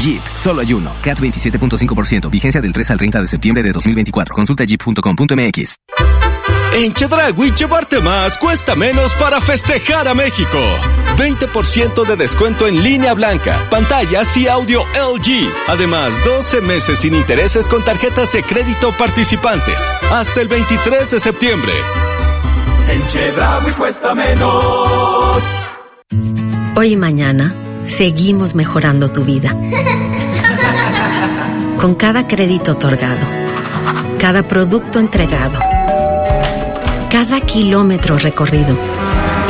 Jeep, solo hay uno. CAT 27.5%. Vigencia del 3 al 30 de septiembre de 2024. Consulta jeep.com.mx. En Chedraui, llevarte más cuesta menos para festejar a México. 20% de descuento en línea blanca, pantallas y audio LG. Además, 12 meses sin intereses con tarjetas de crédito participantes. Hasta el 23 de septiembre. En Chedraui cuesta menos. Hoy y mañana, seguimos mejorando tu vida. Con cada crédito otorgado, cada producto entregado, cada kilómetro recorrido,